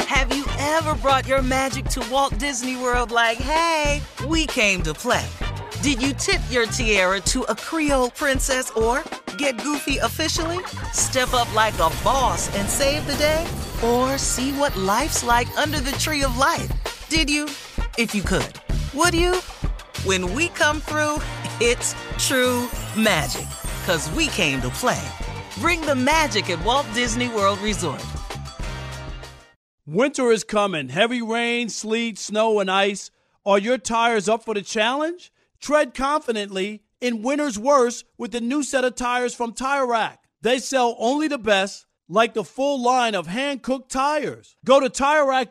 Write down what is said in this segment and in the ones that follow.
Have you ever brought your magic to Walt Disney World like, hey, we came to play? Did you tip your tiara to a Creole princess or get goofy officially? Step up like a boss and save the day? Or see what life's like under the tree of life? Did you? If you could. Would you? When we come through, it's true magic. 'Cause we came to play. Bring the magic at Walt Disney World Resort. Winter is coming. Heavy rain, sleet, snow, and ice. Are your tires up for the challenge? Tread confidently in winter's worst with the new set of tires from Tire Rack. They sell only the best, like the full line of hand-cooked tires. Go to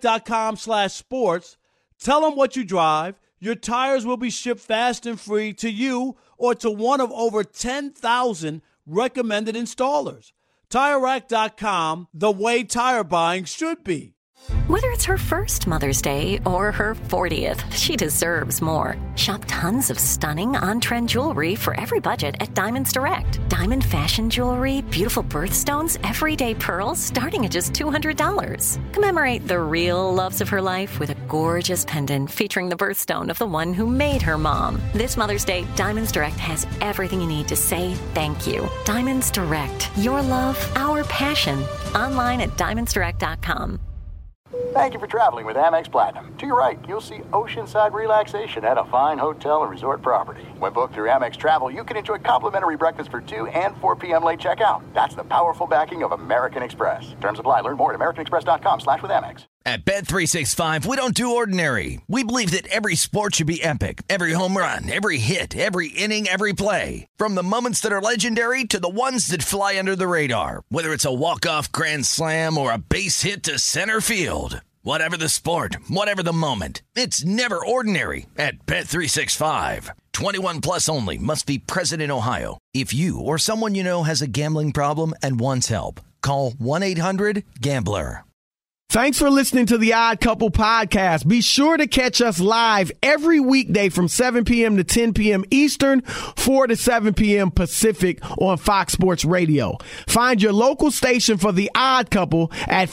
TireRack.com/sports. Tell them what you drive. Your tires will be shipped fast and free to you or to one of over 10,000 recommended installers. TireRack.com, the way tire buying should be. Whether it's her first Mother's Day or her 40th, she deserves more. Shop tons of stunning on-trend jewelry for every budget at Diamonds Direct. Diamond fashion jewelry, beautiful birthstones, everyday pearls starting at just $200. Commemorate the real loves of her life with a gorgeous pendant featuring the birthstone of the one who made her mom. This Mother's Day, Diamonds Direct has everything you need to say thank you. Diamonds Direct. Your love, our passion. Online at diamondsdirect.com. Thank you for traveling with Amex Platinum. To your right, you'll see oceanside relaxation at a fine hotel and resort property. When booked through Amex Travel, you can enjoy complimentary breakfast for 2 and 4 p.m. late checkout. That's the powerful backing of American Express. Terms apply. Learn more at americanexpress.com/withAmex. At Bet365, we don't do ordinary. We believe that every sport should be epic. Every home run, every hit, every inning, every play. From the moments that are legendary to the ones that fly under the radar. Whether it's a walk-off grand slam or a base hit to center field. Whatever the sport, whatever the moment, it's never ordinary at Bet365. 21 plus only. Must be present in Ohio. If you or someone you know has a gambling problem and wants help, call 1-800-GAMBLER. Thanks for listening to the Odd Couple podcast. Be sure to catch us live every weekday from 7 p.m. to 10 p.m. Eastern, 4 to 7 p.m. Pacific on Fox Sports Radio. Find your local station for the Odd Couple at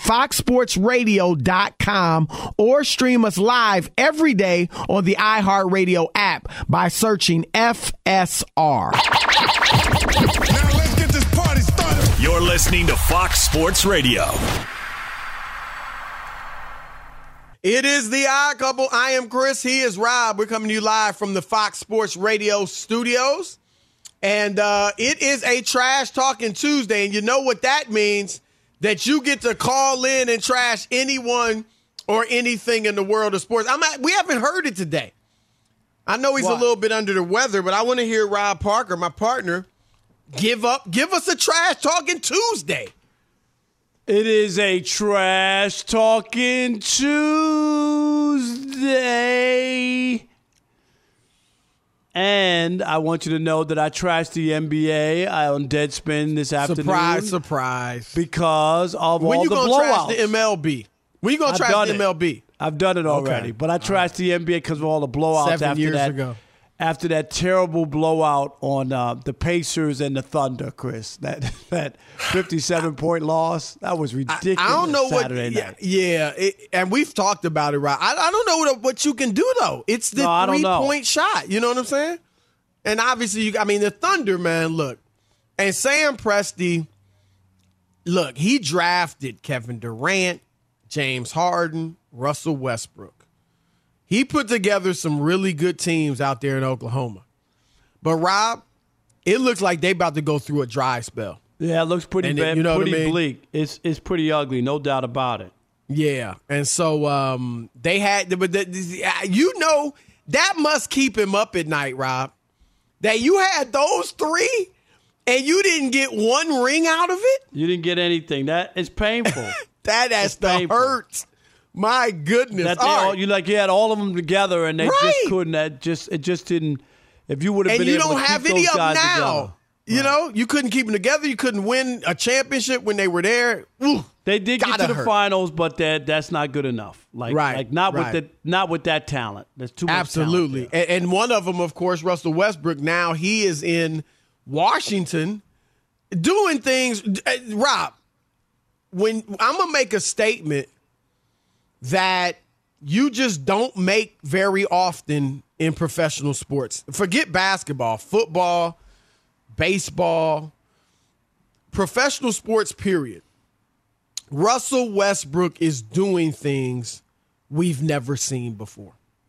foxsportsradio.com or stream us live every day on the iHeartRadio app by searching FSR. Now let's get this party started. You're listening to Fox Sports Radio. It is the Odd Couple. I am Chris. He is Rob. We're coming to you live from the Fox Sports Radio studios. And it is a Trash Talking Tuesday. And you know what that means? That you get to call in and trash anyone or anything in the world of sports. We haven't heard it today. I know he's a little bit under the weather, but I want to hear Rob Parker, my partner, give us a Trash Talking Tuesday. It is a Trash Talking Tuesday. And I want you to know that I trashed the NBA on Deadspin this afternoon. Surprise. Because of all the blowouts. When you going to trash the MLB? When you going to trash the MLB? I've done it already. Okay. But I trashed the NBA because of all the blowouts 7 years ago. After that terrible blowout on the Pacers and the Thunder, Chris, that 57-point loss, that was ridiculous. I don't know Saturday night. Yeah, and we've talked about it, right? I don't know what you can do though. It's the 3-point shot. You know what I'm saying? And obviously, the Thunder, man. Look, and Sam Presti, look, he drafted Kevin Durant, James Harden, Russell Westbrook. He put together some really good teams out there in Oklahoma. But, Rob, it looks like they about to go through a dry spell. Yeah, it looks pretty bad, pretty bleak. It's pretty ugly, no doubt about it. Yeah, and so they had – that must keep him up at night, Rob, that you had those three and you didn't get one ring out of it? You didn't get anything. That is painful. That has to hurt. My goodness! You had all of them together, and they just couldn't. It just didn't. If you would have been able to keep those guys together, you know, you couldn't keep them together. You couldn't win a championship when they were there. Ooh, they did get to the finals, but that's not good enough. Not with that talent. There's too much. Absolutely, and one of them, of course, Russell Westbrook. Now he is in Washington doing things. Rob, when I'm gonna make a statement. that you just don't make very often in professional sports. Forget basketball, football, baseball, professional sports, period. Russell Westbrook is doing things we've never seen before.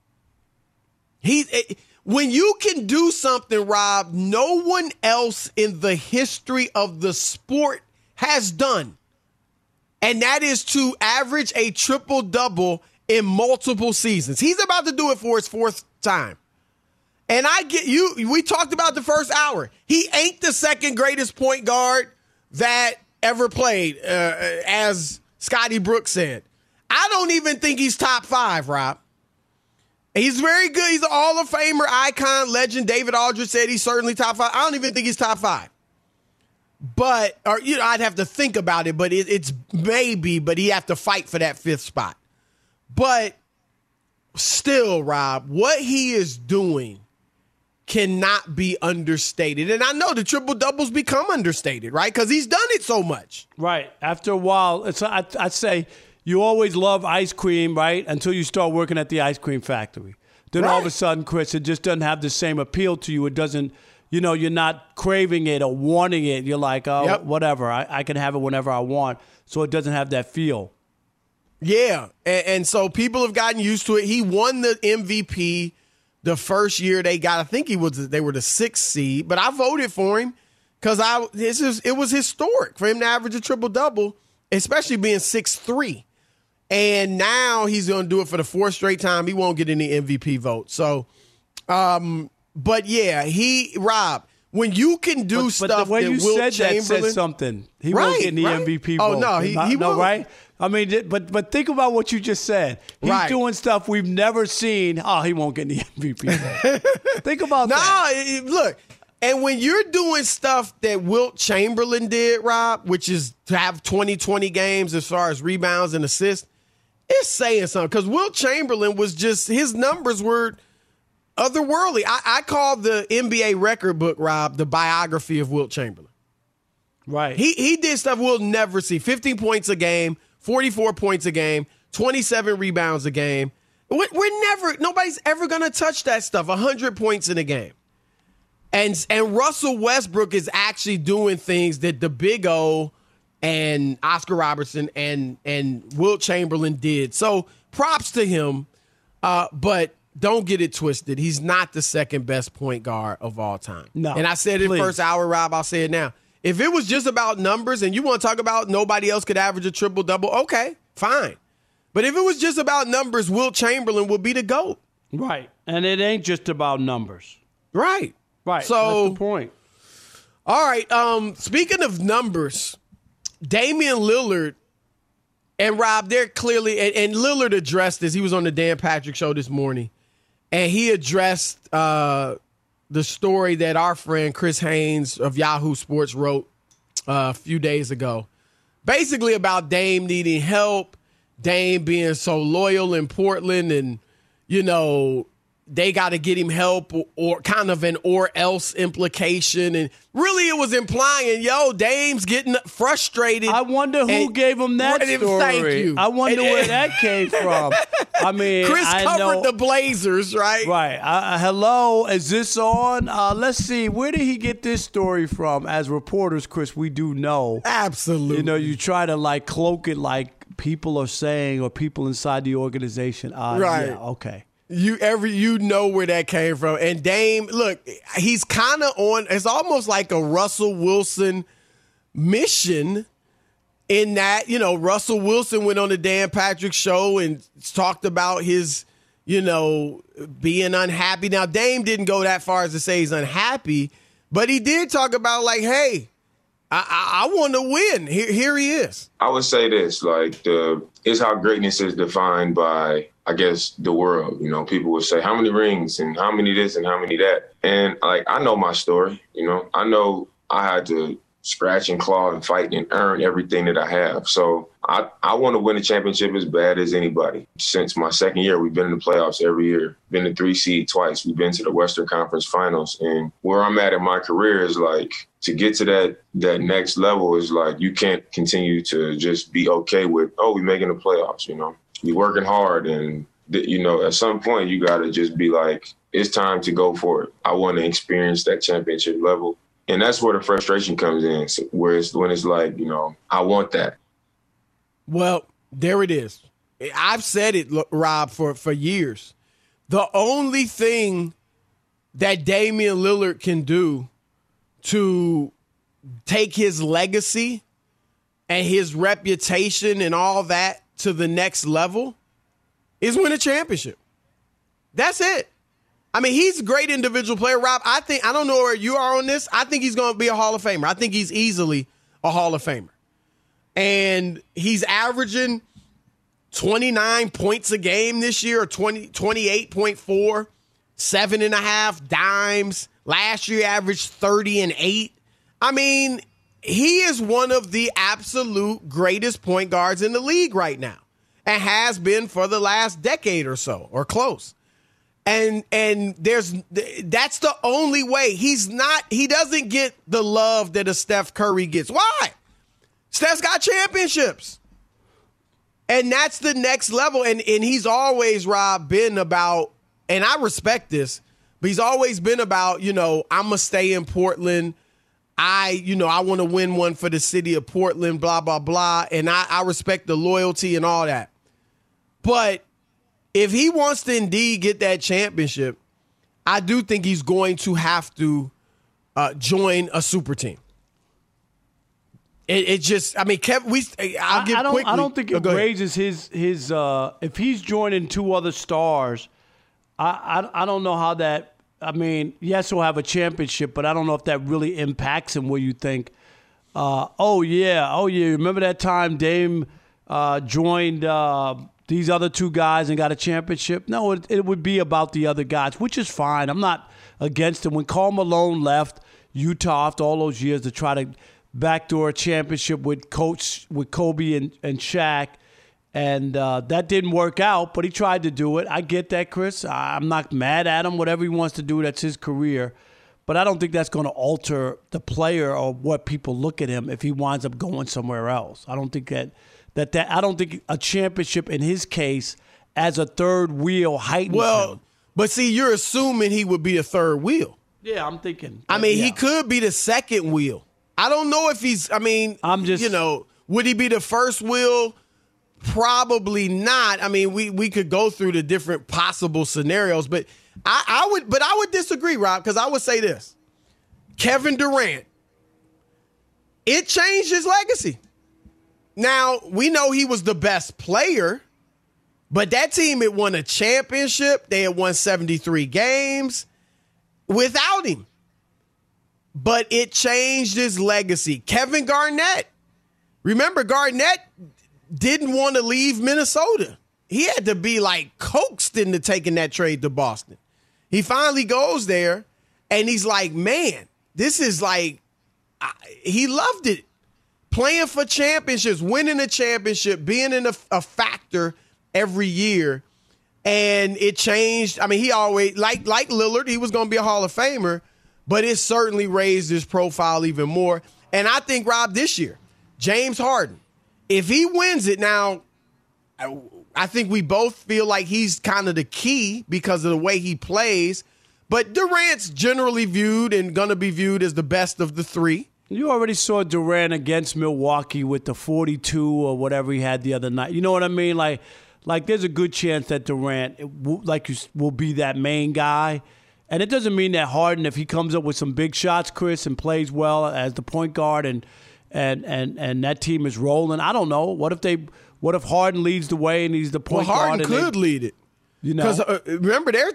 When you can do something, Rob, no one else in the history of the sport has done, and that is to average a triple-double in multiple seasons. He's about to do it for his fourth time. And I get you. We talked about the first hour. He ain't the second greatest point guard that ever played, as Scotty Brooks said. I don't even think he's top 5, Rob. He's very good. He's an Hall of Famer, icon, legend. David Aldridge said he's certainly top 5. I don't even think he's top 5. But, I'd have to think about it, but it's maybe, but he have to fight for that 5th spot. But still, Rob, what he is doing cannot be understated. And I know the triple-doubles become understated, right? Because he's done it so much. Right. After a while, I'd say you always love ice cream, right, until you start working at the ice cream factory. Then all of a sudden, Chris, it just doesn't have the same appeal to you. It doesn't, you're not craving it or wanting it. You're like, whatever. I can have it whenever I want. So it doesn't have that feel. Yeah. And so people have gotten used to it. He won the MVP the first year they got. I think they were the 6th seed, but I voted for him because it was historic for him to average a triple-double, especially being 6'3". And now he's going to do it for the 4th straight time. He won't get any MVP vote. So, but yeah, Rob, when you can do stuff but the way that you Wilt said Chamberlain, that said something. He won't get any MVP vote. Oh no, he won't. Right? I mean, but think about what you just said. He's doing stuff we've never seen. Oh, he won't get any MVP vote. Think about that. No, look. And when you're doing stuff that Wilt Chamberlain did, Rob, which is to have 20-20 games as far as rebounds and assists, it's saying something. Because Wilt Chamberlain was just, his numbers were otherworldly. I call the NBA record book, Rob, the biography of Wilt Chamberlain. Right. He did stuff we'll never see. 15 points a game, 44 points a game, 27 rebounds a game. Nobody's ever going to touch that stuff. 100 points in a game. And Russell Westbrook is actually doing things that the Big O and Oscar Robertson and Wilt Chamberlain did. So props to him, but don't get it twisted. He's not the second best point guard of all time. No, and I said it first hour, Rob. I'll say it now. If it was just about numbers and you want to talk about nobody else could average a triple-double, okay, fine. But if it was just about numbers, Wilt Chamberlain would be the GOAT. Right. And it ain't just about numbers. Right. Right. So, that's the point. All right. Speaking of numbers, Damian Lillard and Rob, they're clearly, and Lillard addressed this. He was on the Dan Patrick Show this morning, and he addressed the story that our friend Chris Haynes of Yahoo Sports wrote a few days ago, basically about Dame needing help, Dame being so loyal in Portland, and, they got to get him help, or kind of an or else implication. And really it was implying, Dame's getting frustrated. I wonder who gave him that story. Thank you. I wonder where that came from. I mean, Chris covered the Blazers, right? Right. Hello, is this on? Let's see. Where did he get this story from? As reporters, Chris, we do know. Absolutely. You try to cloak it like people are saying or people inside the organization. Right. Yeah, okay. You know where that came from. And Dame, look, he's kind of on, it's almost like a Russell Wilson mission in that, Russell Wilson went on the Dan Patrick Show and talked about his, being unhappy. Now, Dame didn't go that far as to say he's unhappy, but he did talk about hey, I want to win. Here he is. I would say this, it's how greatness is defined by, I guess, the world. People would say, how many rings and how many this and how many that? And I know my story. I know I had to scratch and claw and fight and earn everything that I have. So I want to win a championship as bad as anybody. Since my second year, we've been in the playoffs every year, been the 3 seed twice. We've been to the Western Conference Finals. And where I'm at in my career is like, to get to that next level is like, you can't continue to just be okay with, we're making the playoffs, You're working hard, and, at some point you got to just be like, it's time to go for it. I want to experience that championship level. And that's where the frustration comes in, when it's like, I want that. Well, there it is. I've said it, Rob, for years. The only thing that Damian Lillard can do to take his legacy and his reputation and all that to the next level is win a championship. That's it. I mean, he's a great individual player, Rob. I don't know where you are on this. I think he's going to be a Hall of Famer. I think he's easily a Hall of Famer. And he's averaging 29 points a game this year, or 28.4, 7.5 dimes. Last year, averaged 30 and 8. I mean, he is one of the absolute greatest point guards in the league right now, and has been for the last decade or so, or close. And that's the only way. He doesn't get the love that a Steph Curry gets. Why? Steph's got championships. And that's the next level. And he's always, Rob, been about, and I respect this, but he's always been about, I'm going to stay in Portland. I want to win one for the city of Portland, blah, blah, blah. And I respect the loyalty and all that. But if he wants to indeed get that championship, I do think he's going to have to join a super team. I don't think it raises his if he's joining two other stars. I don't know how that. I mean, yes, he'll have a championship, but I don't know if that really impacts him. Where you think, oh yeah, remember that time Dame joined these other two guys and got a championship? No, it would be about the other guys, which is fine. I'm not against him. When Karl Malone left Utah after all those years to try to backdoor a championship with Kobe and Shaq, and that didn't work out, but he tried to do it. I get that, Chris. I'm not mad at him. Whatever he wants to do, that's his career. But I don't think that's going to alter the player or what people look at him if he winds up going somewhere else. I don't think that I don't think a championship in his case as a third wheel heightens him. But see, you're assuming he would be a third wheel. Yeah, I'm thinking. He could be the second wheel. I don't know if he's, would he be the first wheel? Probably not. I mean, we could go through the different possible scenarios, but I would disagree, Rob, because I would say this. Kevin Durant, it changed his legacy. Now, we know he was the best player, but that team had won a championship. They had won 73 games without him. But it changed his legacy. Kevin Garnett. Remember, Garnett didn't want to leave Minnesota. He had to be coaxed into taking that trade to Boston. He finally goes there, and he's like, man, this is he loved it. Playing for championships, winning a championship, being in a factor every year. And it changed. I mean, he always, like Lillard, he was going to be a Hall of Famer, but it certainly raised his profile even more. And I think, Rob, this year, James Harden, if he wins it now, I think we both feel like he's kind of the key because of the way he plays. But Durant's generally viewed and going to be viewed as the best of the three. You already saw Durant against Milwaukee with the 42 or whatever he had the other night. You know what I mean? Like there's a good chance that Durant, will be that main guy. And it doesn't mean that Harden, if he comes up with some big shots, Chris, and plays well as the point guard and that team is rolling. I don't know. What if Harden leads the way and he's the point guard? Harden could lead it. Because remember, they're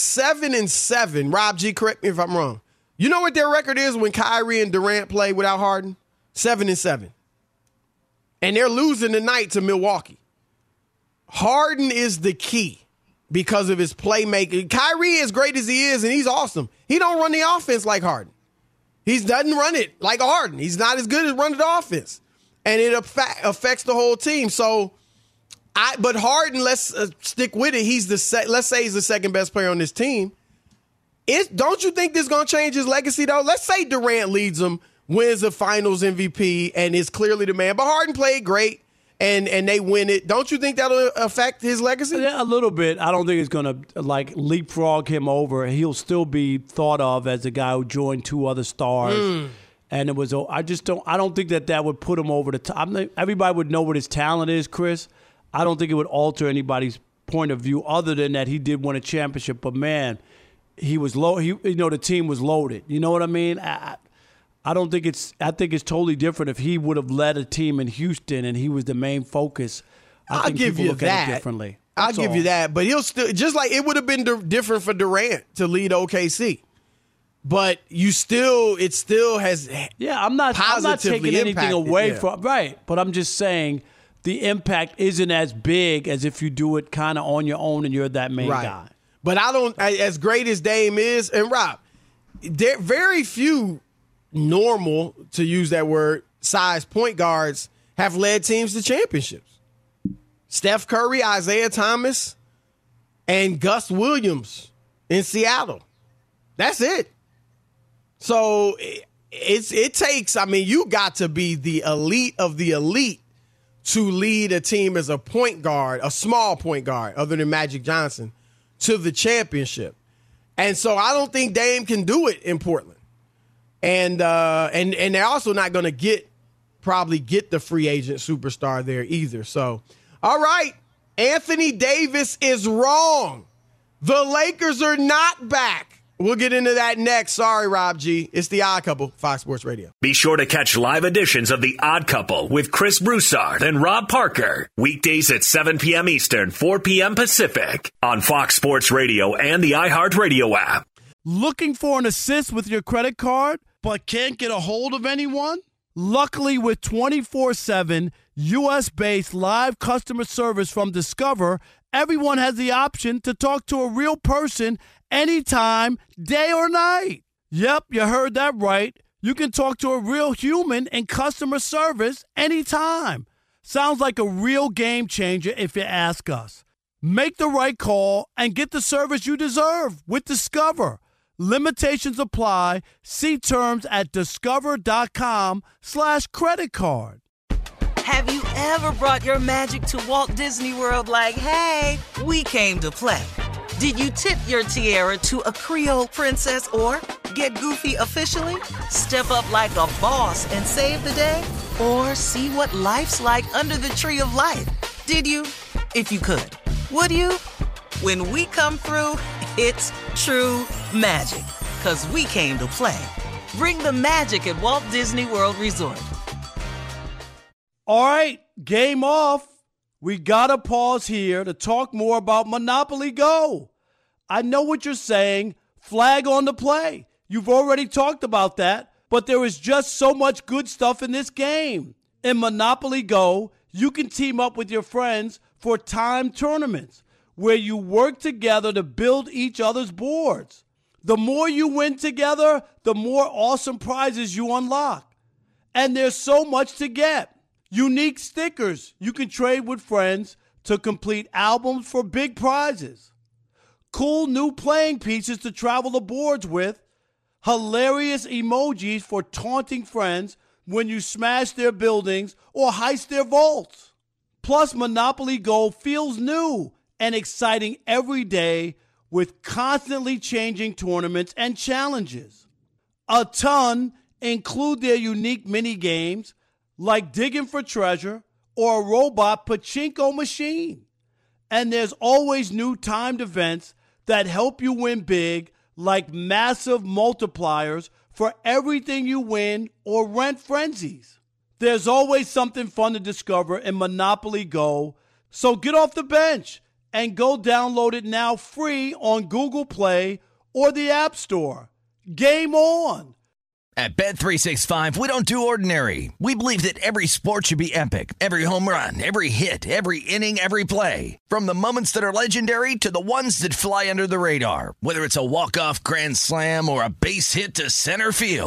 7-7. Rob G, correct me if I'm wrong. You know what their record is when Kyrie and Durant play without Harden? 7-7. And they're losing tonight to Milwaukee. Harden is the key because of his playmaking. Kyrie, as great as he is, and he's awesome, he don't run the offense like Harden. He doesn't run it like Harden. He's not as good at running the offense. And it affects the whole team. But Harden, let's stick with it. Let's say he's the second best player on this team. Don't you think this is going to change his legacy, though? Let's say Durant leads them, wins the Finals MVP, and is clearly the man. But Harden played great, and they win it. Don't you think that'll affect his legacy? Yeah, a little bit. I don't think it's going to leapfrog him over. He'll still be thought of as a guy who joined 2 other stars. And it was. I don't think that would put him over the top. Everybody would know what his talent is, Chris. I don't think it would alter anybody's point of view other than that he did win a championship. But man, he was low. The team was loaded. You know what I mean? I don't think it's. I think it's totally different if he would have led a team in Houston and he was the main focus. I'll give you that. At it differently. I'll give you that. But he'll still, just like it would have been different for Durant to lead OKC. But it still has. Yeah, I'm not taking anything away from right. But I'm just saying the impact isn't as big as if you do it kind of on your own and you're that main guy. But as great as Dame is, and Rob, there very few normal, to use that word, size point guards have led teams to championships. Steph Curry, Isaiah Thomas, and Gus Williams in Seattle. That's it. So it takes, you got to be the elite of the elite to lead a team as a point guard, a small point guard, other than Magic Johnson, to the championship. And so I don't think Dame can do it in Portland. And they're also not going to probably get the free agent superstar there either. So, all right, Anthony Davis is wrong. The Lakers are not back. We'll get into that next. Sorry, Rob G. It's The Odd Couple, Fox Sports Radio. Be sure to catch live editions of The Odd Couple with Chris Broussard and Rob Parker. Weekdays at 7 p.m. Eastern, 4 p.m. Pacific on Fox Sports Radio and the iHeartRadio app. Looking for an assist with your credit card but can't get a hold of anyone? Luckily, with 24/7 U.S.-based live customer service from Discover, everyone has the option to talk to a real person anytime, day or night. Yep, you heard that right. You can talk to a real human in customer service anytime. Sounds like a real game changer if you ask us. Make the right call and get the service you deserve with Discover. Limitations apply. See terms at discover.com/creditcard. Have you ever brought your magic to Walt Disney World like, hey, we came to play? Did you tip your tiara to a Creole princess or get goofy officially? Step up like a boss and save the day? Or see what life's like under the tree of life? Did you? If you could. Would you? When we come through, it's true magic. 'Cause we came to play. Bring the magic at Walt Disney World Resort. All right, game off. We got to pause here to talk more about Monopoly Go. I know what you're saying. Flag on the play. You've already talked about that, but there is just so much good stuff in this game. In Monopoly Go, you can team up with your friends for timed tournaments where you work together to build each other's boards. The more you win together, the more awesome prizes you unlock. And there's so much to get. Unique stickers you can trade with friends to complete albums for big prizes. Cool new playing pieces to travel the boards with. Hilarious emojis for taunting friends when you smash their buildings or heist their vaults. Plus, Monopoly Go feels new and exciting every day with constantly changing tournaments and challenges. A ton include their unique mini games like digging for treasure or a robot pachinko machine. And there's always new timed events that help you win big, like massive multipliers for everything you win or rent frenzies. There's always something fun to discover in Monopoly Go, so get off the bench and go download it now free on Google Play or the App Store. Game on! At Bet365, we don't do ordinary. We believe that every sport should be epic. Every home run, every hit, every inning, every play. From the moments that are legendary to the ones that fly under the radar. Whether it's a walk-off grand slam or a base hit to center field.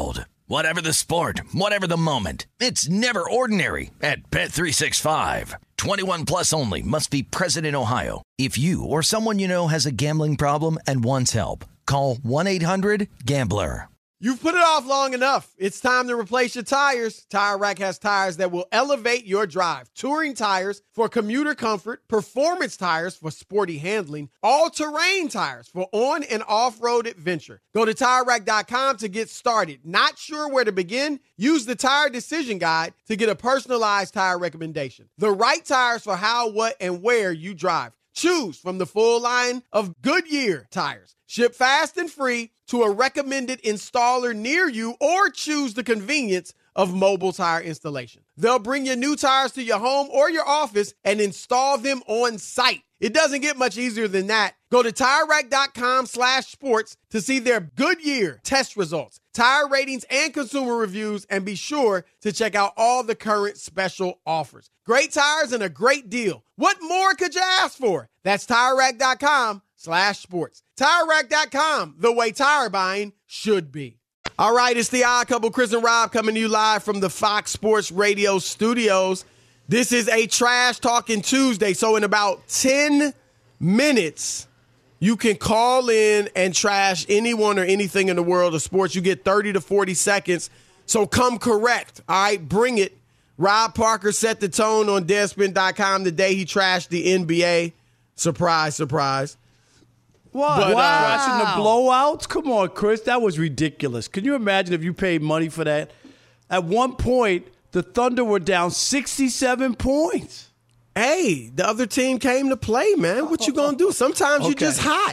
Whatever the sport, whatever the moment, it's never ordinary at Bet365. 21 plus only. Must be present in Ohio. If you or someone you know has a gambling problem and wants help, call 1-800-GAMBLER. You've put it off long enough. It's time to replace your tires. Tire Rack has tires that will elevate your drive. Touring tires for commuter comfort, performance tires for sporty handling, all-terrain tires for on- and off-road adventure. Go to TireRack.com to get started. Not sure where to begin? Use the Tire Decision Guide to get a personalized tire recommendation. The right tires for how, what, and where you drive. Choose from the full line of Goodyear tires. Ship fast and free to a recommended installer near you, or choose the convenience of mobile tire installation. They'll bring your new tires to your home or your office and install them on site. It doesn't get much easier than that. Go to TireRack.com/sports to see their Goodyear test results, tire ratings, and consumer reviews, and be sure to check out all the current special offers. Great tires and a great deal. What more could you ask for? That's TireRack.com/sports. TireRack.com, the way tire buying should be. All right, it's the Odd Couple, Chris and Rob, coming to you live from the Fox Sports Radio studios. This is a Trash Talking Tuesday, so in about 10 minutes, you can call in and trash anyone or anything in the world of sports. You get 30 to 40 seconds, so come correct. All right, bring it. Rob Parker set the tone on Deadspin.com the day he trashed the NBA. Surprise, surprise. What? But, Trashing the blowouts? Come on, Chris. That was ridiculous. Can you imagine if you paid money for that? At one point, the Thunder were down 67 points. Hey, the other team came to play, man. What you going to do? Sometimes you're just hot.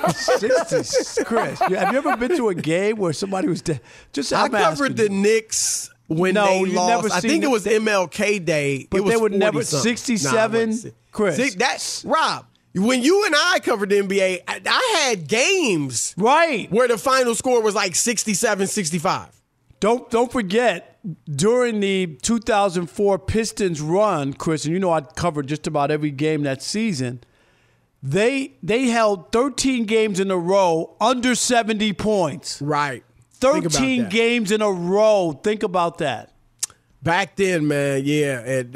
60, Chris, have you ever been to a game where somebody was just I covered the Knicks when they lost. I think it was MLK Day. But they would never 67. Chris. That's Rob. When you and I covered the NBA, I had games where the final score was like 67-65. Don't forget, during the 2004 Pistons run, Chris, and you know I covered just about every game that season, they held 13 games in a row under 70 points. Right. 13 games in a row. Think about that. Back then, man, yeah, and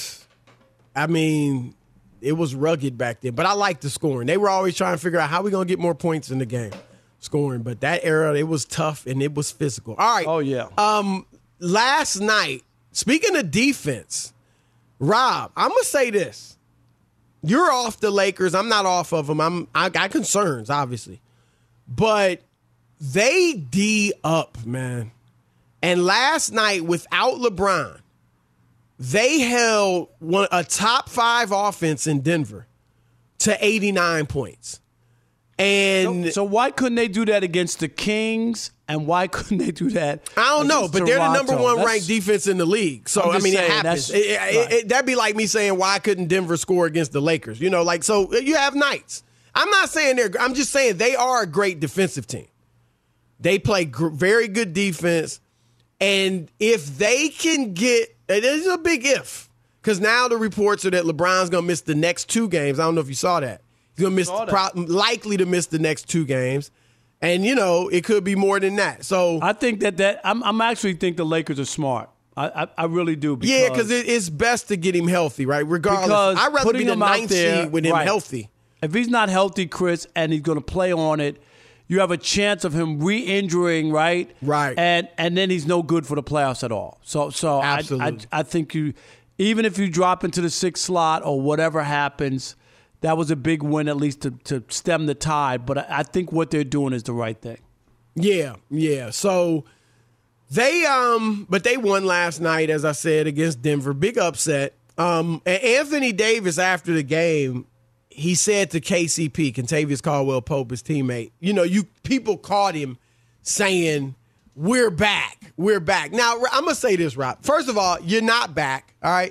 it was rugged back then. But I liked the scoring. They were always trying to figure out how we going to get more points in the game scoring. But that era, it was tough and it was physical. All right. Oh, yeah. Last night, speaking of defense, Rob, I'm going to say this. You're off the Lakers. I'm not off of them. I got concerns, obviously. But they D up, man. And last night, without LeBron, they held a top 5 offense in Denver to 89 points. And so why couldn't they do that against the Kings? And why couldn't they do that? I don't know, but they're the number 1 ranked defense in the league. So, I mean, it happens. That'd be like me saying, why couldn't Denver score against the Lakers? You know, like, so you have nights. I'm not saying I'm just saying they are a great defensive team. They play very good defense. And if they can get, it is a big if, because now the reports are that LeBron's going to miss the next 2 games. I don't know if you saw that. He's going to likely to miss the next 2 games. And, you know, it could be more than that. So I think I'm actually think the Lakers are smart. I really do. Because it's best to get him healthy, right? Regardless. I'd rather be the 9th seed with him healthy. If he's not healthy, Chris, and he's going to play on it, you have a chance of him re-injuring, right? Right. And then he's no good for the playoffs at all. So absolutely. I think even if you drop into the 6th slot or whatever happens, that was a big win at least to stem the tide. But I think what they're doing is the right thing. Yeah. So they won last night, as I said, against Denver. Big upset. And Anthony Davis, after the game, he said to KCP, Kentavious Caldwell-Pope, his teammate, you know, people caught him saying, we're back. We're back. Now, I'm going to say this, Rob. First of all, you're not back, all right?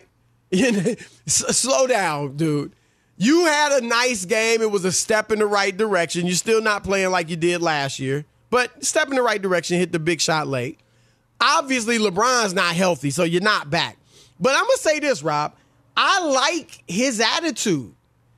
Slow down, dude. You had a nice game. It was a step in the right direction. You're still not playing like you did last year, but step in the right direction, hit the big shot late. Obviously, LeBron's not healthy, so you're not back. But I'm going to say this, Rob. I like his attitude.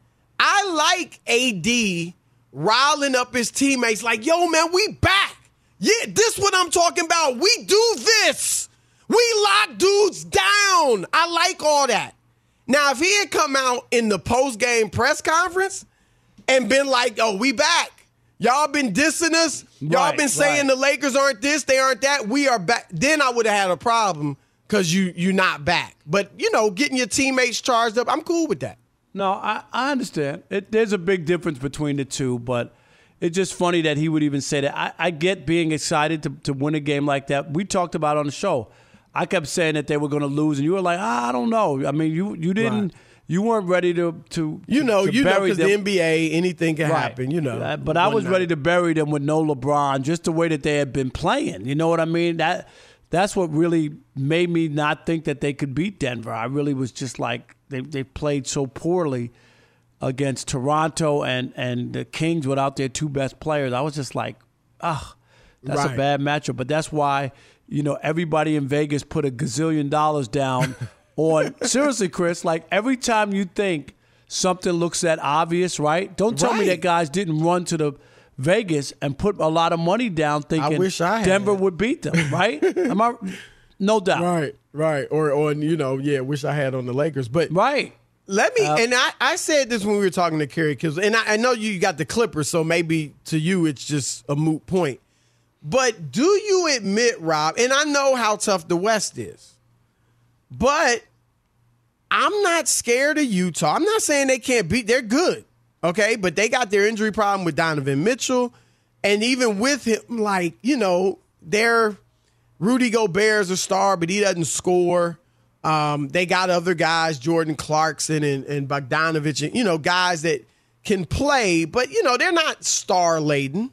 I like AD riling up his teammates like, yo, man, we back. Yeah, this what I'm talking about. We do this. We lock dudes down. I like all that. Now, if he had come out in the post-game press conference and been like, oh, we back. Y'all been dissing us. Y'all been saying the Lakers aren't this, they aren't that. We are back. Then I would have had a problem because you're not back. But, you know, getting your teammates charged up, I'm cool with that. No, I understand. There's a big difference between the two, but it's just funny that he would even say that. I get being excited to win a game like that. We talked about it on the show. I kept saying that they were going to lose, and you were like, I don't know. I mean, you didn't, you weren't ready to bury because the them. NBA, anything can happen, you know. But I was ready to bury them with no LeBron, just the way that they had been playing. You know what I mean? That's what really made me not think that they could beat Denver. I really was just like, they played so poorly against Toronto and the Kings without their two best players. I was just like, that's a bad matchup. But that's why, you know, everybody in Vegas put $1 gazillion down on, seriously, Chris, like every time you think something looks that obvious, right? Don't tell me that guys didn't run to the Vegas and put a lot of money down thinking I wish I had. Denver would beat them, right? No doubt. Right. Or you know, wish I had on the Lakers. But let me, and I said this when we were talking to Kerry, and I know you got the Clippers, so maybe to you it's just a moot point. But do you admit, Rob, and I know how tough the West is, but I'm not scared of Utah. I'm not saying they can't beat. They're good, okay? But they got their injury problem with Donovan Mitchell. And even with him, like, you know, Rudy Gobert's a star, but he doesn't score. They got other guys, Jordan Clarkson and Bogdanovich, and, you know, guys that can play, but, you know, they're not star-laden.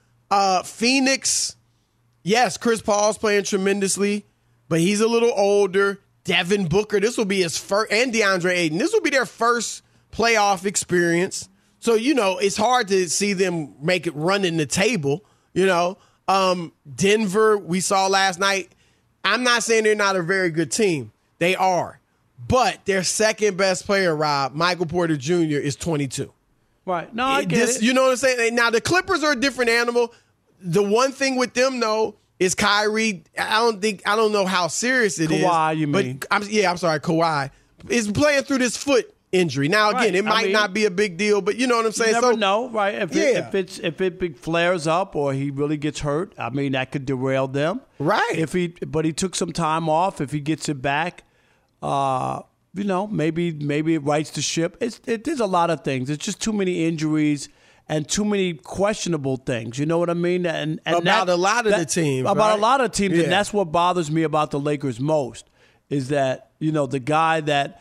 Phoenix, yes, Chris Paul's playing tremendously, but he's a little older. Devin Booker, this will be his first, and DeAndre Ayton, this will be their first playoff experience. So, you know, it's hard to see them make it run in the table, you know. Denver, we saw last night. I'm not saying they're not a very good team. They are. But their second best player, Rob, Michael Porter Jr., is 22. Right. No, I get it. You know what I'm saying? Now, the Clippers are a different animal. The one thing with them, though, is Kyrie. I don't know how serious it is. Kawhi, you mean? But I'm sorry, Kawhi is playing through this foot injury. Now, again, it might not be a big deal, but you know what I'm saying? You never know, right? If it flares up or he really gets hurt, I mean, that could derail them. Right. But he took some time off. If he gets it back, you know, maybe it rights the ship. There's a lot of things. It's just too many injuries and too many questionable things. You know what I mean? And about a lot of the teams. About a lot of teams, and that's what bothers me about the Lakers most, is that, you know, the guy that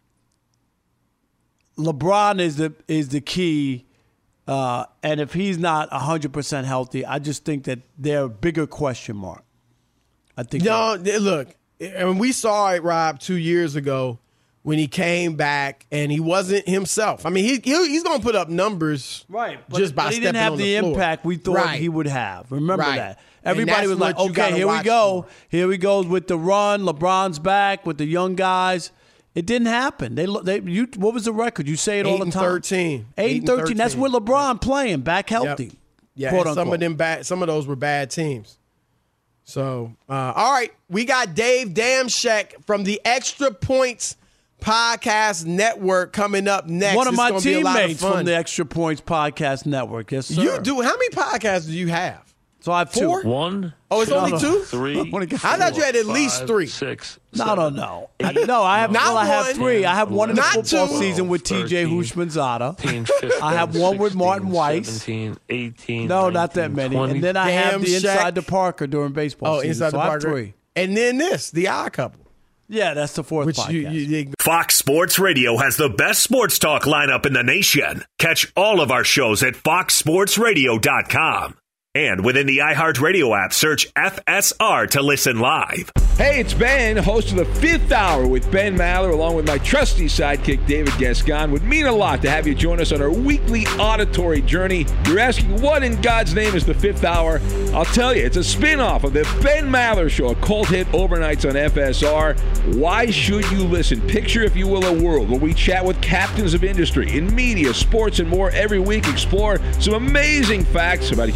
LeBron is the key, and if he's not 100% healthy, I just think that they're a bigger question mark. I think. No, look, and we saw it, Rob, 2 years ago when he came back and he wasn't himself. I mean, he's going to put up numbers, right? Just by but he stepping didn't have on the floor. Impact we thought he would have. Remember that. Everybody was like, what you okay, gotta here we watch go. for. Here we go with the run. LeBron's back with the young guys. It didn't happen. What was the record? You say it all the time. 8-13. 8-13. That's with LeBron playing back healthy. Yep. Yeah, and some of those were bad teams. So, all right, we got Dave Dameshek from the Extra Points Podcast Network coming up next. One of my teammates from the Extra Points Podcast Network. Yes, sir. You do. How many podcasts do you have? So I have 4. 1. Oh, it's only 2? 3. I thought you had at least 3. 6. No. I have 3. I have one in the football season with TJ Houshmandzadeh. I have one with Martin Weiss. 17, 18. No, 19, not that many. 20. And then I have the Dameshek. Inside the Parker during baseball season. Inside the I have Parker. 3. And then the Odd Couple. Yeah, that's the 4th podcast. Fox Sports Radio has the best sports talk lineup in the nation. Catch all of our shows at foxsportsradio.com. And within the iHeartRadio app, search FSR to listen live. Hey, it's Ben, host of the 5th Hour with Ben Maller, along with my trusty sidekick, David Gascon. Would mean a lot to have you join us on our weekly auditory journey. You're asking, what in God's name is the 5th Hour? I'll tell you, it's a spin-off of the Ben Maller Show, a cult hit overnights on FSR. Why should you listen? Picture, if you will, a world where we chat with captains of industry in media, sports, and more every week. Explore some amazing facts about human nature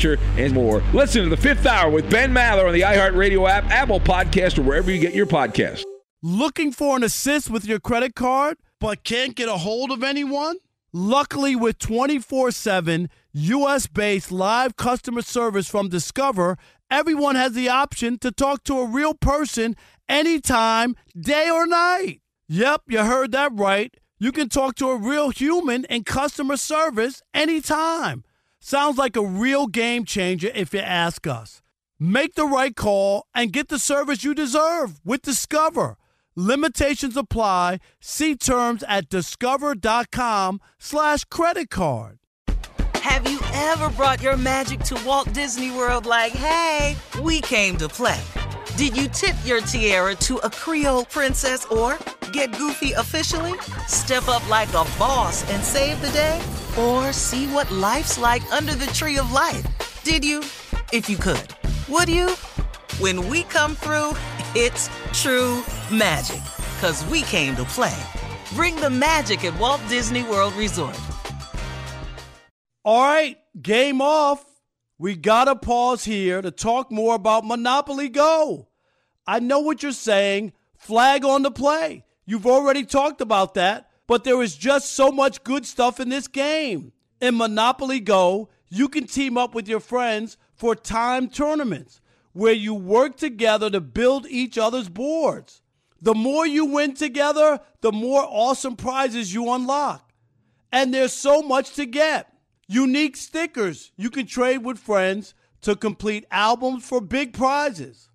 Stitcher, and more. Listen to the Fifth Hour with Ben Maller on the iHeartRadio app, Apple Podcast, or wherever you get your podcasts. Looking for an assist with your credit card, but can't get a hold of anyone? Luckily, with 24/7 U.S.-based live customer service from Discover, everyone has the option to talk to a real person anytime, day or night. Yep, you heard that right. You can talk to a real human in customer service anytime. Sounds like a real game changer if you ask us. Make the right call and get the service you deserve with Discover. Limitations apply. See terms at discover.com/credit card. Have you ever brought your magic to Walt Disney World like, hey, we came to play? Did you tip your tiara to a Creole princess or get goofy officially? Step up like a boss and save the day? Or see what life's like under the tree of life? Did you? If you could. Would you? When we come through, it's true magic. 'Cause we came to play. Bring the magic at Walt Disney World Resort. All right, game off. We gotta pause here to talk more about Monopoly Go. I know what you're saying. Flag on the play. You've already talked about that, but there is just so much good stuff in this game. In Monopoly Go, you can team up with your friends for timed tournaments where you work together to build each other's boards. The more you win together, the more awesome prizes you unlock. And there's so much to get. Unique stickers you can trade with friends to complete albums for big prizes.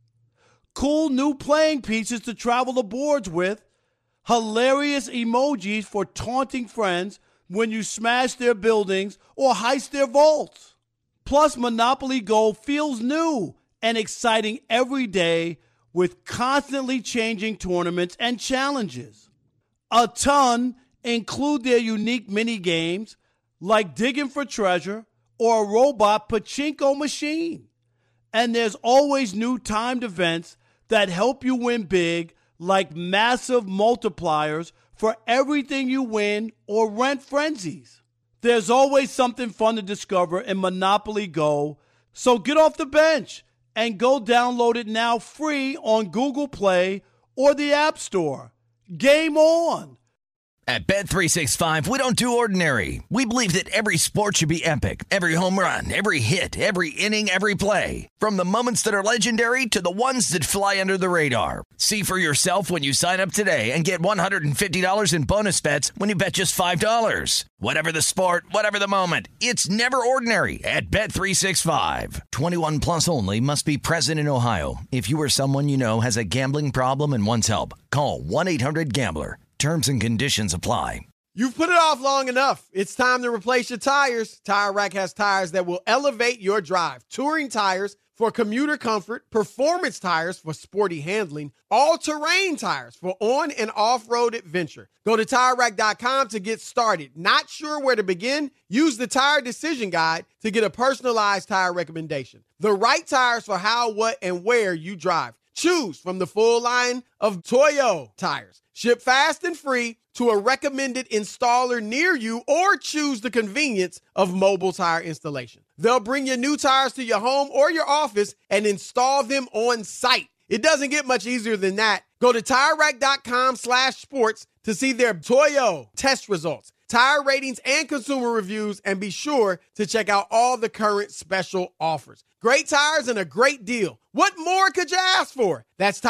Cool new playing pieces to travel the boards with. Hilarious emojis for taunting friends when you smash their buildings or heist their vaults. Plus, Monopoly Go feels new and exciting every day with constantly changing tournaments and challenges. A ton include their unique mini games like digging for treasure or a robot pachinko machine. And there's always new timed events that help you win big, like massive multipliers for everything you win or rent frenzies. There's always something fun to discover in Monopoly Go, so get off the bench and go download it now free on Google Play or the App Store. Game on! At Bet365, we don't do ordinary. We believe that every sport should be epic. Every home run, every hit, every inning, every play. From the moments that are legendary to the ones that fly under the radar. See for yourself when you sign up today and get $150 in bonus bets when you bet just $5. Whatever the sport, whatever the moment, it's never ordinary at Bet365. 21 plus only. Must be present in Ohio. If you or someone you know has a gambling problem and wants help, call 1-800-GAMBLER. Terms and conditions apply. You've put it off long enough. It's time to replace your tires. Tire Rack has tires that will elevate your drive. Touring tires for commuter comfort, performance tires for sporty handling, all-terrain tires for on- and off-road adventure. Go to TireRack.com to get started. Not sure where to begin? Use the Tire Decision Guide to get a personalized tire recommendation. The right tires for how, what, and where you drive. Choose from the full line of Toyo tires. Ship fast and free to a recommended installer near you, or choose the convenience of mobile tire installation. They'll bring your new tires to your home or your office and install them on site. It doesn't get much easier than that. Go to TireRack.com/sports to see their Toyo test results, tire ratings, and consumer reviews, and be sure to check out all the current special offers. Great tires and a great deal. What more could you ask for? That's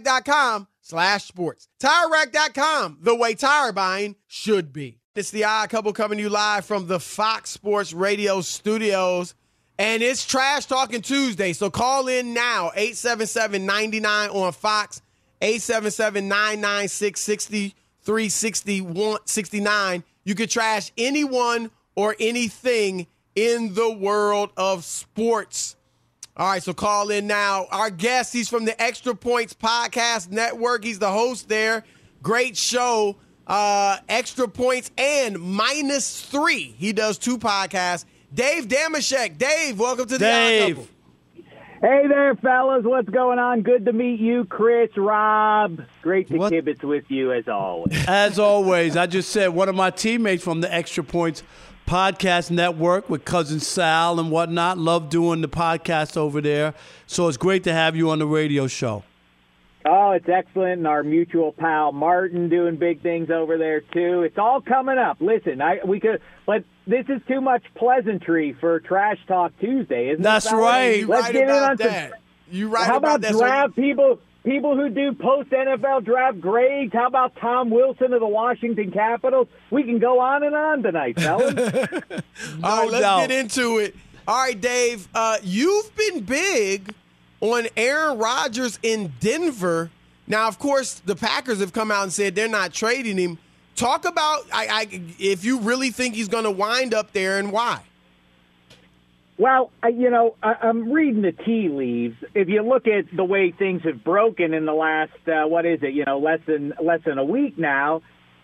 TireRack.com/sports. TireRack.com, the way tire buying should be. It's the Odd Couple coming to you live from the Fox Sports Radio studios. And it's Trash Talking Tuesday, so call in now, 877-99 on Fox, 877-996-6369. You can trash anyone or anything in the world of sports. All right, so call in now. Our guest, he's from the Extra Points Podcast Network. He's the host there. Great show, Extra Points and -3. He does 2 podcasts. Dave Dameshek. Dave, welcome to the Odd Couple. Hey there, fellas. What's going on? Good to meet you, Chris, Rob. Great to kibitz with you, as always. As always. I just said one of my teammates from the Extra Points Podcast Network with Cousin Sal and whatnot. Love doing the podcast over there. So it's great to have you on the radio show. Oh, it's excellent. And our mutual pal Martin doing big things over there, too. It's all coming up. Listen, but this is too much pleasantry for Trash Talk Tuesday, isn't it? That's right. Let's get about that. You're right. How about that. draft people who do post-NFL draft grades? How about Tom Wilson of the Washington Capitals? We can go on and on tonight, fellas. All right, let's get into it. All right, Dave, you've been big on Aaron Rodgers in Denver. Now, of course, the Packers have come out and said they're not trading him. Talk about if you really think he's going to wind up there and why. Well, I'm reading the tea leaves. If you look at the way things have broken in the last, less than a week now,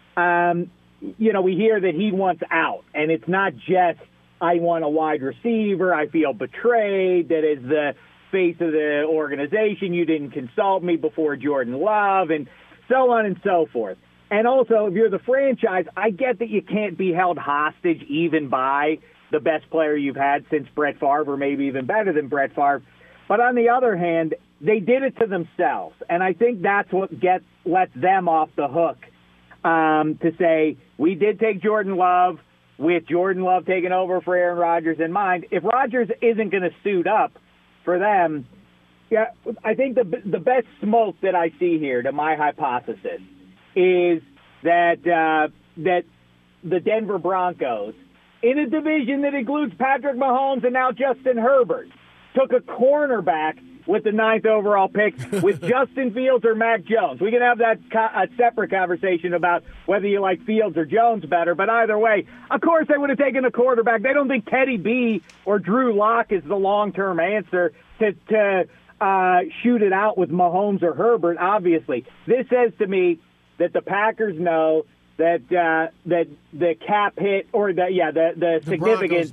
we hear that he wants out. And it's not just, I want a wide receiver, I feel betrayed, that is the face of the organization, you didn't consult me before Jordan Love, and so on and so forth. And also, if you're the franchise, I get that you can't be held hostage even by the best player you've had since Brett Favre, or maybe even better than Brett Favre. But on the other hand, they did it to themselves. And I think that's what lets them off the hook to say, we did take Jordan Love, with Jordan Love taking over for Aaron Rodgers in mind. If Rodgers isn't going to suit up for them, yeah, I think the best smoke that I see here, to my hypothesis, is that the Denver Broncos, in a division that includes Patrick Mahomes and now Justin Herbert, took a cornerback with the 9th overall pick with Justin Fields or Mac Jones. We can have that a separate conversation about whether you like Fields or Jones better, but either way, of course they would have taken a quarterback. They don't think Teddy B or Drew Lock is the long-term answer to shoot it out with Mahomes or Herbert, obviously. This says to me that the Packers know that the cap hit, or the significant,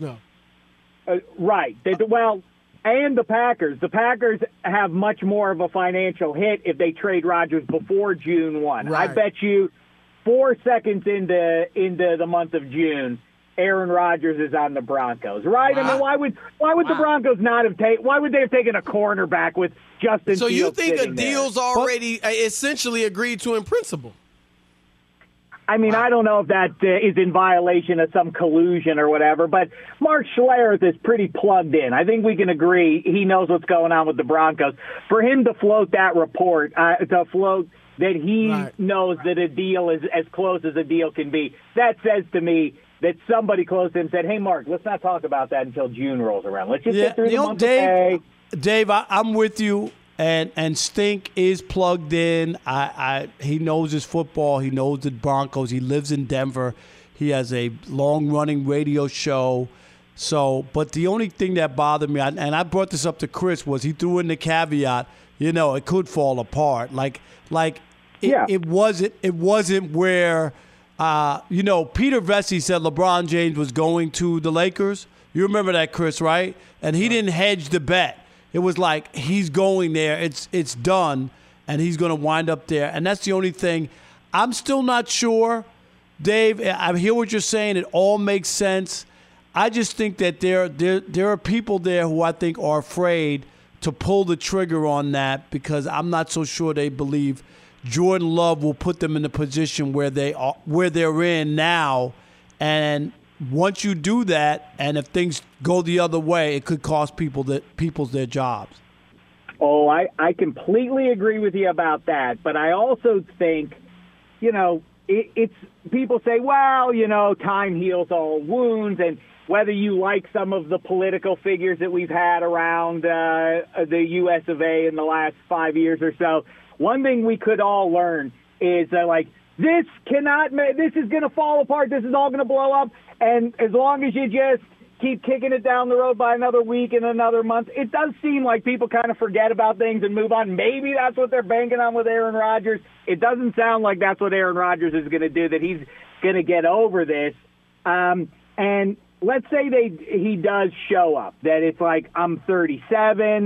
right? And the Packers have much more of a financial hit if they trade Rodgers before June 1. Right. I bet you 4 seconds into the month of June, Aaron Rodgers is on the Broncos, right? Wow. I mean, why would the Broncos not have why would they have taken a cornerback with Justin Fields? So you think a there? Deal's already essentially agreed to in principle? I mean, I don't know if that is in violation of some collusion or whatever, but Mark Schlereth is pretty plugged in. I think we can agree he knows what's going on with the Broncos. For him to float that report, to float that he knows that a deal is as close as a deal can be, that says to me that somebody close to him said, hey, Mark, let's not talk about that until June rolls around. Let's just get through the month of May. Dave, I'm with you. And Stink is plugged in. He knows his football. He knows the Broncos. He lives in Denver. He has a long-running radio show. So, but the only thing that bothered me, and I brought this up to Chris, was he threw in the caveat, it could fall apart. It wasn't where, Peter Vesey said LeBron James was going to the Lakers. You remember that, Chris, right? And he didn't hedge the bet. It was like he's going there. It's done, and he's going to wind up there. And that's the only thing. I'm still not sure, Dave. I hear what you're saying. It all makes sense. I just think that there are people there who I think are afraid to pull the trigger on that because I'm not so sure they believe Jordan Love will put them in the position where they're in now. And once you do that, and if things go the other way, it could cost people their jobs. Oh, I completely agree with you about that. But I also think, it's people say, well, time heals all wounds, and whether you like some of the political figures that we've had around the U.S. of A. in the last 5 years or so, one thing we could all learn is this is going to fall apart. This is all going to blow up. And as long as you just keep kicking it down the road by another week and another month, it does seem like people kind of forget about things and move on. Maybe that's what they're banking on with Aaron Rodgers. It doesn't sound like that's what Aaron Rodgers is going to do, that he's going to get over this. And let's say he does show up, that it's like, I'm 37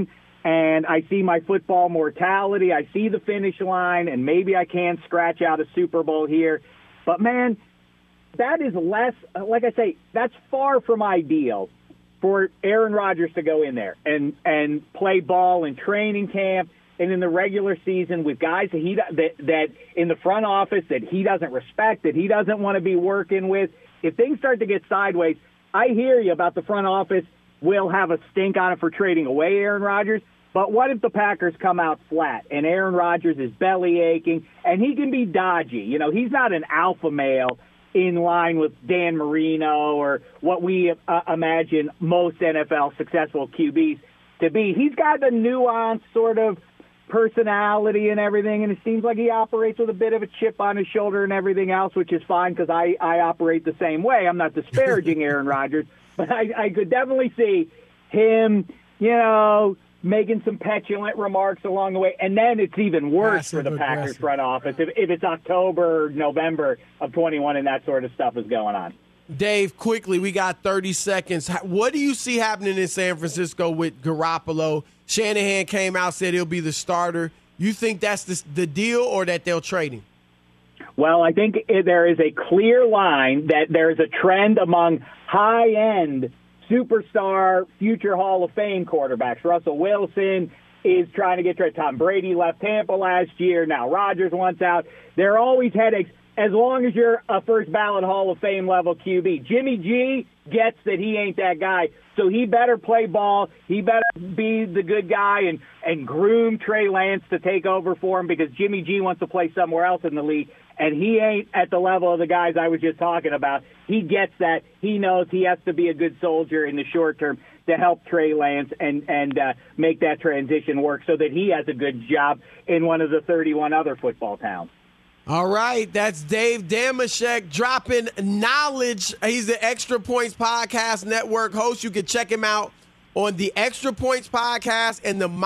and I see my football mortality. I see the finish line, and maybe I can scratch out a Super Bowl here. But, man, that is less, like I say, that's far from ideal for Aaron Rodgers to go in there and play ball in training camp and in the regular season with guys that in the front office that he doesn't respect, that he doesn't want to be working with. If things start to get sideways, I hear you about the front office will have a stink on it for trading away Aaron Rodgers. But what if the Packers come out flat and Aaron Rodgers is belly aching and he can be dodgy? You know, he's not an alpha male in line with Dan Marino or what we imagine most NFL successful QBs to be. He's got the nuanced sort of personality and everything, and it seems like he operates with a bit of a chip on his shoulder and everything else, which is fine because I operate the same way. I'm not disparaging Aaron Rodgers, but I could definitely see him, you know, making some petulant remarks along the way, and then it's even worse for the Packers front office if it's October or November of 21 and that sort of stuff is going on. Dave, quickly, we got 30 seconds. What do you see happening in San Francisco with Garoppolo? Shanahan came out, said he'll be the starter. You think that's the deal or that they'll trade him? Well, I think there is a clear line that there is a trend among high-end superstar, future Hall of Fame quarterbacks. Russell Wilson is trying to get traded. Tom Brady left Tampa last year. Now Rodgers wants out. There are always headaches as long as you're a first-ballot Hall of Fame level QB. Jimmy G gets that he ain't that guy, so he better play ball. He better be the good guy and groom Trey Lance to take over for him because Jimmy G wants to play somewhere else in the league. And he ain't at the level of the guys I was just talking about. He gets that. He knows he has to be a good soldier in the short term to help Trey Lance and make that transition work so that he has a good job in one of the 31 other football towns. All right, that's Dave Damashek dropping knowledge. He's the Extra Points Podcast Network host. You can check him out on the Extra Points Podcast and the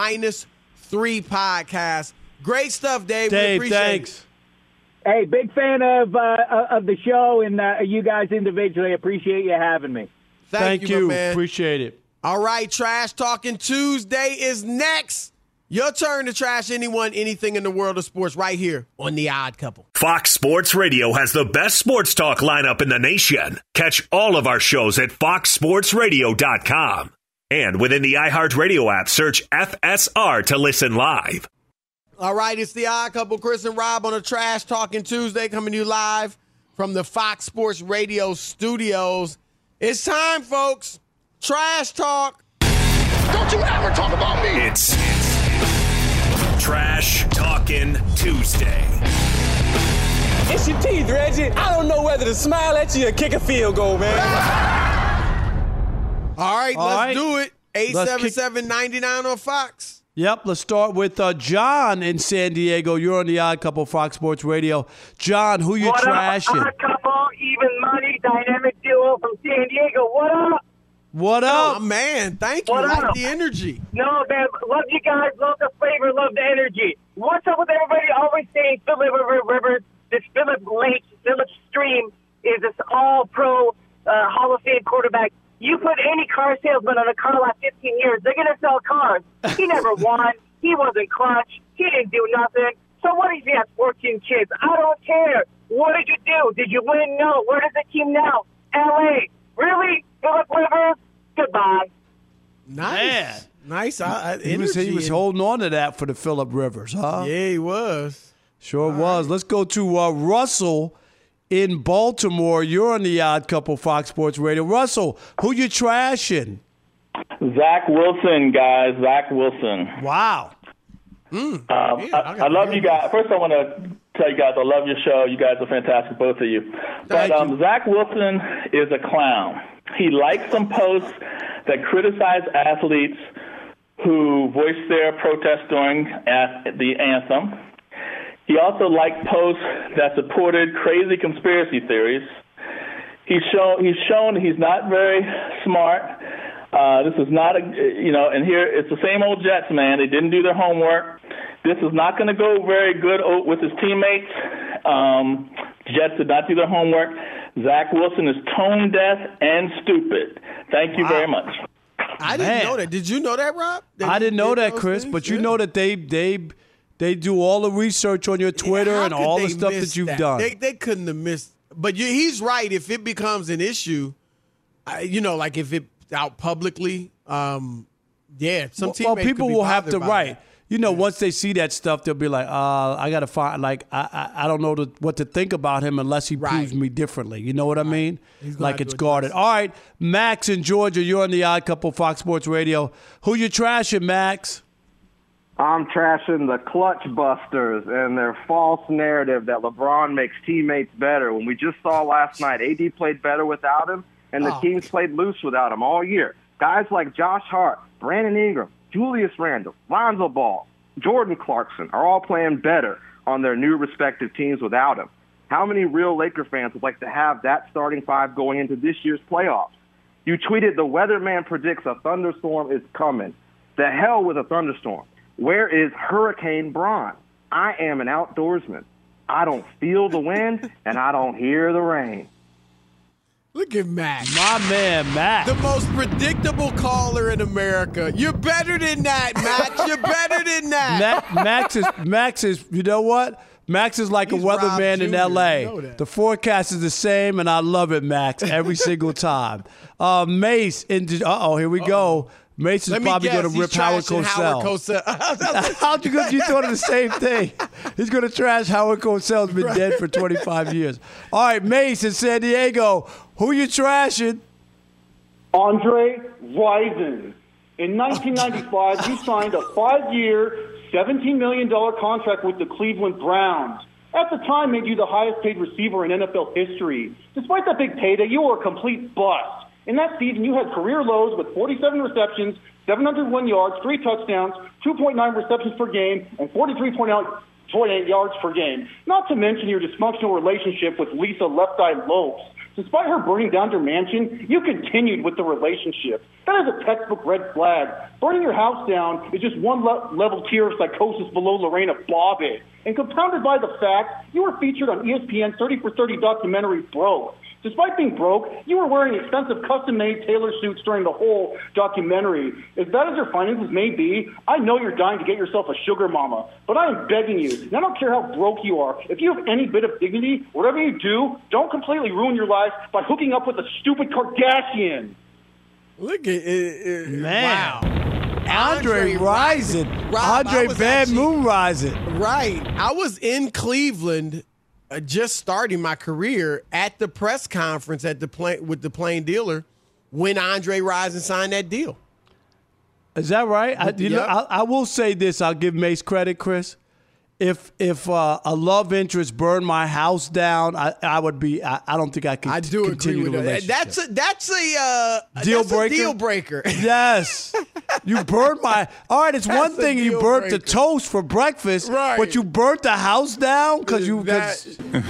-3 Podcast. Great stuff, Dave. Dave, we appreciate thanks. it. Hey, big fan of the show and you guys individually. Appreciate you having me. Thank you, my man. Appreciate it. All right, Trash Talking Tuesday is next. Your turn to trash anyone, anything in the world of sports right here on The Odd Couple. Fox Sports Radio has the best sports talk lineup in the nation. Catch all of our shows at foxsportsradio.com. And within the iHeartRadio app, search FSR to listen live. All right, it's The Odd Couple, Chris and Rob on a Trash Talking Tuesday, coming to you live from the Fox Sports Radio studios. It's time, folks. Trash Talk. Don't you ever talk about me. It's Trash Talking Tuesday. It's your teeth, Reggie. I don't know whether to smile at you or kick a field goal, man. All right, let's do it. 877-99 on Fox. Yep, let's start with John in San Diego. You're on The Odd Couple, Fox Sports Radio. John, who you what trashing? What up, Odd Couple, even money, dynamic duo from San Diego. What up? What up? Oh, man, thank you. What I like up? the energy. No, man, love you guys, love the flavor, love the energy. What's up with everybody always saying Phillip Rivers, this Phillip Lake, Phillip Stream is this all-pro Hall of Fame quarterback. You put any car salesman on a car last 15 years, they're going to sell cars. He never won. He wasn't clutch. He didn't do nothing. So what if he has 14 kids? I don't care. What did you do? Did you win? No. Where is the team now? L.A. Really? Phillip Rivers? Goodbye. Nice. Nice. He was holding on to that for the Phillip Rivers, huh? Yeah, he was. Sure was. Let's go to Russell in Baltimore. You're on The Odd Couple, Fox Sports Radio. Russell, who you trashing? Zach Wilson, guys. Zach Wilson. Wow. I love you guys. First, I want to tell you guys I love your show. You guys are fantastic, both of you. But Zach Wilson is a clown. He likes some posts that criticize athletes who voice their protest during the anthem. He also liked posts that supported crazy conspiracy theories. He's shown he's not very smart. This is not and here it's the same old Jets, man. They didn't do their homework. This is not going to go very good with his teammates. Jets did not do their homework. Zach Wilson is tone deaf and stupid. Thank you very much. I didn't know that. Did you know that, Rob? I didn't know that, Chris. But you know that they do all the research on your Twitter and all the stuff that you've done. They couldn't have missed. But he's right. If it becomes an issue, like if it's out publicly, some teammates people could be will have to bothered by that. Once they see that stuff, they'll be like, I got to find, I don't know what to think about him unless he proves me differently. You know what I mean? Like it's guarded. All right, Max in Georgia, you're on the Odd Couple, Fox Sports Radio. Who you trashing, Max? I'm trashing the clutch busters and their false narrative that LeBron makes teammates better. When we just saw last night, AD played better without him, and the teams played loose without him all year. Guys like Josh Hart, Brandon Ingram, Julius Randle, Lonzo Ball, Jordan Clarkson are all playing better on their new respective teams without him. How many real Laker fans would like to have that starting five going into this year's playoffs? You tweeted, the weatherman predicts a thunderstorm is coming. The hell with a thunderstorm. Where is Hurricane Bron? I am an outdoorsman. I don't feel the wind, and I don't hear the rain. Look at Max. My man, Max. The most predictable caller in America. You're better than that, Max. You're better than that. Max is, you know what? Max is like He's a weatherman in L.A. You know that. The forecast is the same, and I love it, Max, every single time. Mace, here we go. Mace is probably going to rip Howard Cosell. How'd you thought of the same thing? He's going to trash Howard Cosell. Has been dead for 25 years. All right, Mace in San Diego. Who you trashing? Andre Rison. In 1995, you signed a 5-year, $17 million contract with the Cleveland Browns. At the time, made you the highest-paid receiver in NFL history. Despite that big payday, you were a complete bust. In that season, you had career lows with 47 receptions, 701 yards, 3 touchdowns, 2.9 receptions per game, and 43.8 yards per game. Not to mention your dysfunctional relationship with Lisa Left Eye Lopes. Despite her burning down your mansion, you continued with the relationship. That is a textbook red flag. Burning your house down is just one level tier of psychosis below Lorena Bobbitt. And compounded by the fact you were featured on ESPN's 30 for 30 documentary Broke. Despite being broke, you were wearing expensive custom-made tailor suits during the whole documentary. As bad as your finances may be, I know you're dying to get yourself a sugar mama. But I am begging you, and I don't care how broke you are, if you have any bit of dignity, whatever you do, don't completely ruin your life by hooking up with a stupid Kardashian. Look at it. Man. Wow. Andre Rison. Andre Bad Moon Rison. Right. I was in Cleveland just starting my career at the press conference with the Plain Dealer when Andre Rison signed that deal. Is that right? I will say this. I'll give Mace credit, Chris. If a love interest burned my house down, I would be. I don't think I could. I do continue agree with the that. That's a deal breaker. A deal breaker. Yes, you burned my. All right, it's one thing you burnt the toast for breakfast, right? But you burnt the house down because you. That's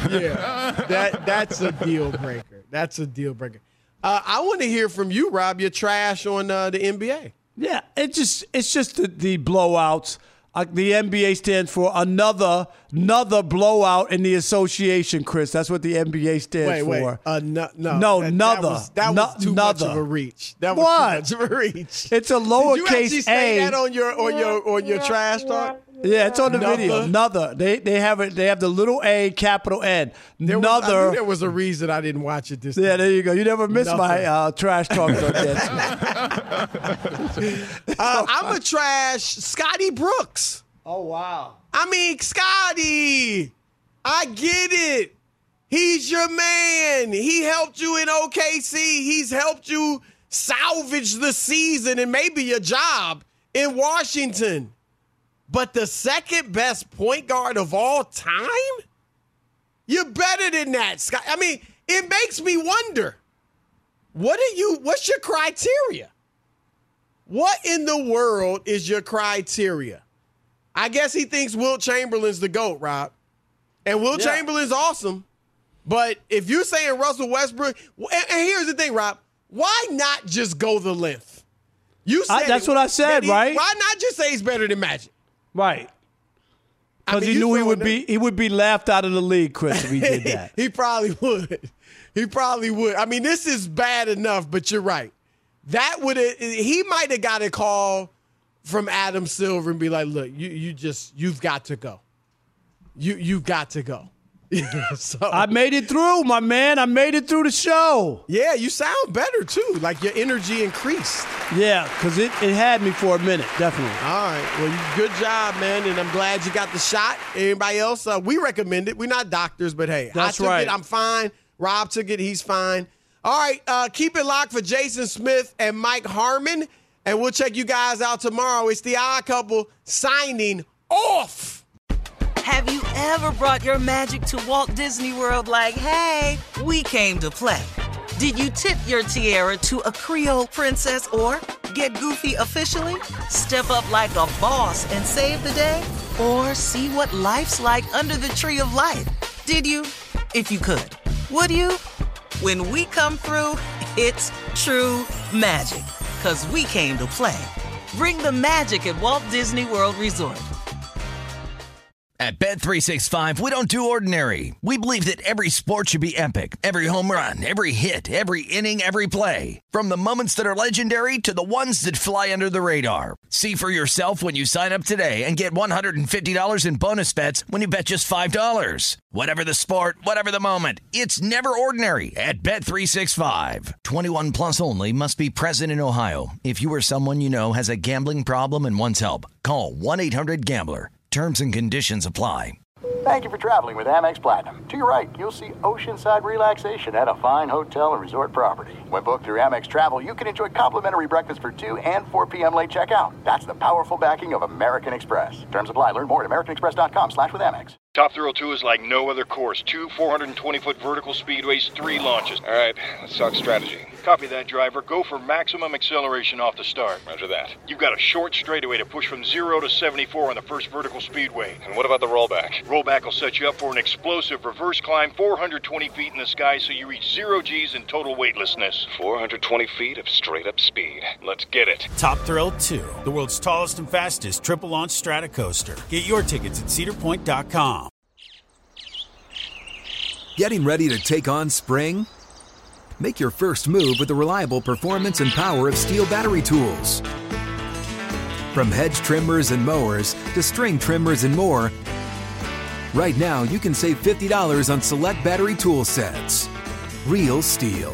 a deal breaker. That's a deal breaker. I want to hear from you, Rob. Your trash on the NBA. Yeah, it's just the blowouts. The NBA stands for another blowout in the association, Chris. That's what the NBA stands for. That was too much of a reach. That was too much of a reach. It's a lowercase Did you actually say that on your trash talk? Yeah, it's on the video. Another. They have it. They have the little A, capital N. There was a reason I didn't watch it this time. Yeah, there you go. You never miss my trash talk. I'm a trash Scotty Brooks. Oh, wow. I mean, Scotty, I get it. He's your man. He helped you in OKC. He's helped you salvage the season and maybe your job in Washington. But the second best point guard of all time? You're better than that, Scott. I mean, it makes me wonder, what's your criteria? What in the world is your criteria? I guess he thinks Wilt Chamberlain's the GOAT, Rob. And Wilt Chamberlain's awesome. But if you're saying Russell Westbrook, and here's the thing, Rob, why not just go the length? You said that's what I said, right? Why not just say he's better than Magic? Right. Because he knew he would be laughed out of the league, Chris, if he did that. He probably would. I mean, this is bad enough, but you're right. he might have got a call from Adam Silver and be like, look, you've got to go. You've got to go. So, I made it through, my man. I made it through the show. Yeah, you sound better, too. Like your energy increased. Yeah, because it had me for a minute, definitely. All right. Well, good job, man, and I'm glad you got the shot. Anybody else? We recommend it. We're not doctors, but, hey, That's I took right. it. I'm fine. Rob took it. He's fine. All right, keep it locked for Jason Smith and Mike Harmon, and we'll check you guys out tomorrow. It's the Odd Couple signing off. Have you ever brought your magic to Walt Disney World like, hey, we came to play? Did you tip your tiara to a Creole princess or get goofy officially? Step up like a boss and save the day? Or see what life's like under the tree of life? Did you? If you could. Would you? When we come through, it's true magic. 'Cause we came to play. Bring the magic at Walt Disney World Resort. At Bet365, we don't do ordinary. We believe that every sport should be epic. Every home run, every hit, every inning, every play. From the moments that are legendary to the ones that fly under the radar. See for yourself when you sign up today and get $150 in bonus bets when you bet just $5. Whatever the sport, whatever the moment, it's never ordinary at Bet365. 21 plus only. Must be present in Ohio. If you or someone you know has a gambling problem and wants help, call 1-800-GAMBLER. Terms and conditions apply. Thank you for traveling with Amex Platinum. To your right, you'll see oceanside relaxation at a fine hotel and resort property. When booked through Amex Travel, you can enjoy complimentary breakfast for 2 and 4 p.m. late checkout. That's the powerful backing of American Express. Terms apply. Learn more at americanexpress.com/withAmex. Top Thrill 2 is like no other course. 2 420-foot vertical speedways, 3 launches. All right, let's talk strategy. Copy that, driver. Go for maximum acceleration off the start. Roger that. You've got a short straightaway to push from 0 to 74 on the first vertical speedway. And what about the rollback? Rollback will set you up for an explosive reverse climb 420 feet in the sky so you reach 0 G's in total weightlessness. 420 feet of straight-up speed. Let's get it. Top Thrill 2, the world's tallest and fastest triple-launch strata coaster. Get your tickets at cedarpoint.com. Getting ready to take on spring? Make your first move with the reliable performance and power of Steel battery tools. From hedge trimmers and mowers to string trimmers and more, right now you can save $50 on select battery tool sets. Real Steel.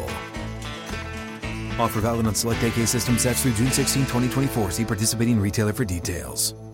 Offer valid on select AK system sets through June 16, 2024. See participating retailer for details.